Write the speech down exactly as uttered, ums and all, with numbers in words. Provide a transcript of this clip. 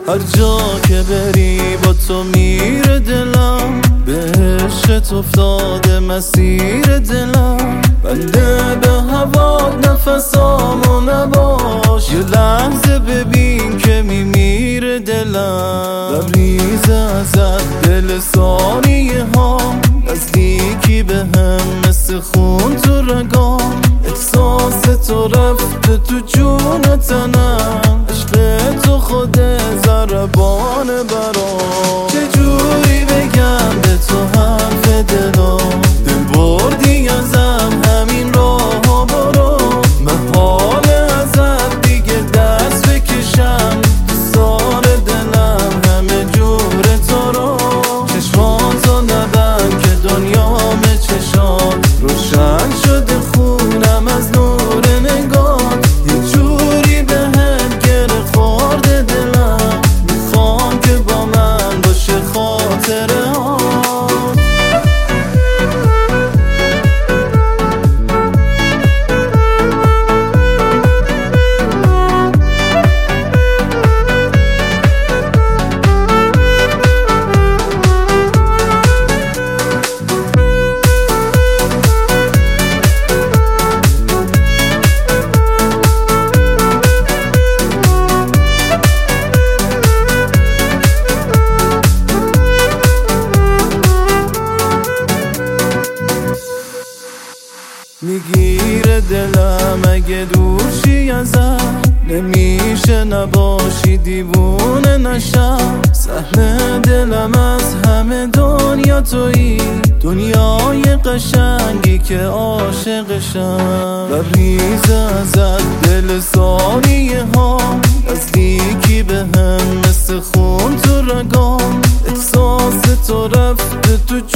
هر جا که بری با تو میره دلم، به عشقت افتاده مسیر دلم. بنده به هوات نفسامو نباش، یه لحظه ببین که میمیره دلم. لبریز ازت دل ثانیه ها، نزدیکی به هم مثل خون تو رگام. احساس تو رفته تو جون تنم، عشق تو خود ضربان برام. چجوری بگم به تو حرف دلم، دل بردی ازم همین راه برو. محال ازت دیگه دست بکشم، سار دلم همه جور تو رو. چشماتو نبند که دنیام چشات، روشن شده خونم از نور نگات. یه جوری بهت گره خورده دلم، میخوام که با من باشه خاطره ها. میگیره دلم اگه دورشی ازم، نمیشه نباشی دیوونه نشم. سهم دلم از همه دنیا تویی، دنیای قشنگی که عاشقشم. لبریز ازت دل ثانیه ها، نزدیکی به هم مثل خون تو رگام. احساس تو رفته تو